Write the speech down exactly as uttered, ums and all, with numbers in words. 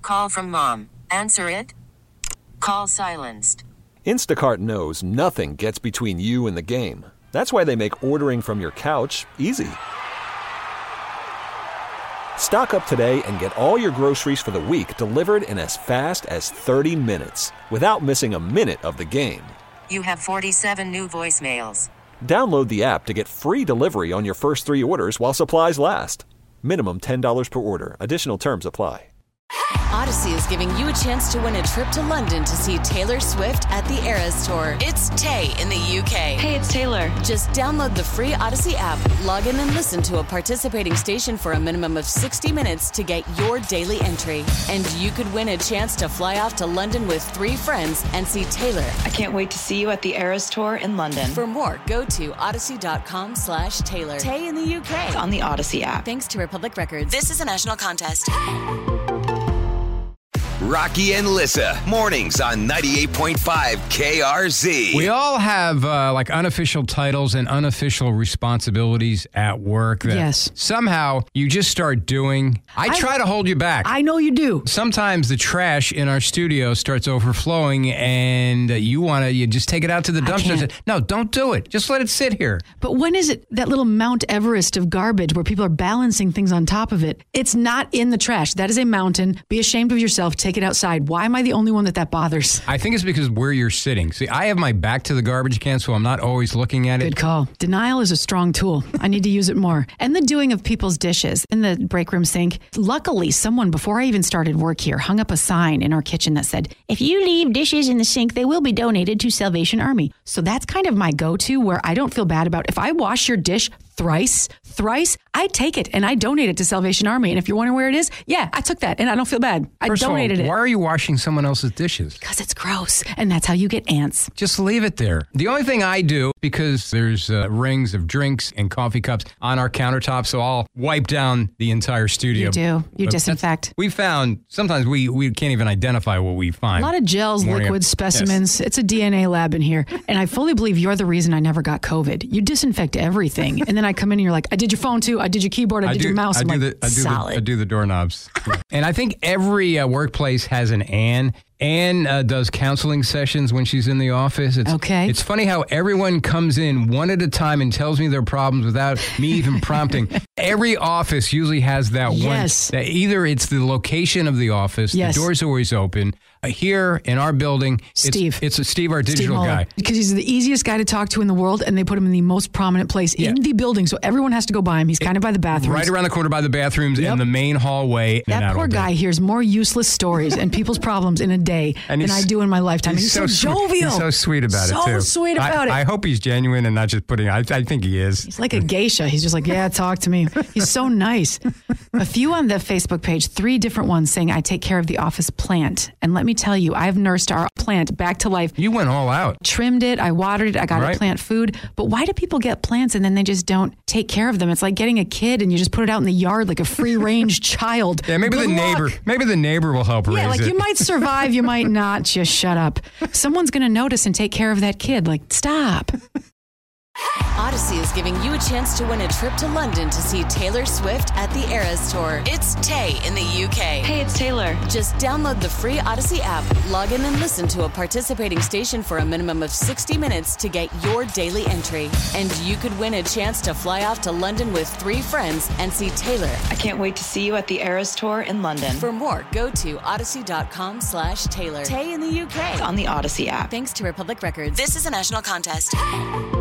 call from mom. Answer it. Call silenced. Instacart knows nothing gets between you and the game. That's why they make ordering from your couch easy. Stock up today and get all your groceries for the week delivered in as fast as thirty minutes without missing a minute of the game. You have forty-seven new voicemails. Download the app to get free delivery on your first three orders while supplies last. Minimum ten dollars per order. Additional terms apply. Odyssey is giving you a chance to win a trip to London to see Taylor Swift at the Eras Tour. It's Tay in the U K. Hey, it's Taylor. Just download the free Odyssey app, log in and listen to a participating station for a minimum of sixty minutes to get your daily entry. And you could win a chance to fly off to London with three friends and see Taylor. I can't wait to see you at the Eras Tour in London. For more, go to odyssey.com slash Taylor. Tay in the U K. It's on the Odyssey app. Thanks to Republic Records. This is a national contest. Rocky and Lissa, mornings on ninety-eight point five K R Z. We all have uh, like unofficial titles and unofficial responsibilities at work that yes. somehow you just start doing. I, I try to hold you back. I know you do. Sometimes the trash in our studio starts overflowing and uh, you want to you just take it out to the dumpster. No, don't do it. Just let it sit here. But when is it that little Mount Everest of garbage where people are balancing things on top of it? It's not in the trash. That is a mountain. Be ashamed of yourself. Take it outside. Why am I the only one that that bothers? I think it's because where you're sitting. See, I have my back to the garbage can, so I'm not always looking at it. Good call. Denial is a strong tool. I need to use it more. And the doing of people's dishes in the break room sink. Luckily, someone, before I even started work here, hung up a sign in our kitchen that said, if you leave dishes in the sink, they will be donated to Salvation Army. So that's kind of my go-to where I don't feel bad about if I wash your dish thrice, thrice, I take it and I donate it to Salvation Army. And if you're wondering where it is, yeah, I took that and I don't feel bad. I First donated of all, it. Why are you washing someone else's dishes? Because it's gross. And that's how you get ants. Just leave it there. The only thing I do, because there's uh, rings of drinks and coffee cups on our countertop, so I'll wipe down the entire studio. You do. You But disinfect. We found, sometimes we, we can't even identify what we find. A lot of gels, Morning liquids, of- specimens. Yes. It's a D N A lab in here. And I fully believe you're the reason I never got COVID. You disinfect everything. And then I come in and you're like, I did your phone too. I did your keyboard. I, I did do, your mouse. I I'm do like, the, I do solid. The, I do the doorknobs. And I think every uh, workplace has an Ann. Ann uh, does counseling sessions when she's in the office. It's, Okay. It's funny how everyone comes in one at a time and tells me their problems without me even prompting. Every office usually has that Yes. one. That either it's the location of the office, Yes. the door's always open. Uh, here in our building, Steve. It's, it's a Steve, our digital Steve Muller. guy. Because he's the easiest guy to talk to in the world, and they put him in the most prominent place Yeah. in the building, so everyone has to go by him. He's kind of by the bathrooms. Right around the corner by the bathrooms Yep. and the main hallway. and That out poor all day. guy hears more useless stories and people's problems in a day And than he's- I do in my lifetime. He's, And so, he's so, sweet. jovial. He's so sweet about so it, too. sweet about I, it. I hope he's genuine and not just putting, I, I think he is. He's like a geisha. He's just like, yeah, talk to me. He's so nice. A few on the Facebook page, three different ones saying, I take care of the office plant. And let me tell you, I've nursed our plant back to life. You went all out. Trimmed it, I watered it, I got Right. it plant food. But why do people get plants and then they just don't take care of them? It's like getting a kid and you just put it out in the yard like a free range child. Yeah, maybe Good the luck. neighbor, maybe the neighbor will help raise Yeah, like it. you might survive, you might not. Just shut up. Someone's going to notice and take care of that kid. Like, stop. Odyssey is giving you a chance to win a trip to London to see Taylor Swift at the Eras Tour. It's Tay in the U K. Hey, it's Taylor. Just download the free Odyssey app, log in and listen to a participating station for a minimum of sixty minutes to get your daily entry. And you could win a chance to fly off to London with three friends and see Taylor. I can't wait to see you at the Eras Tour in London. For more, go to odyssey.com slash Taylor. Tay in the U K. It's on the Odyssey app. Thanks to Republic Records. This is a national contest.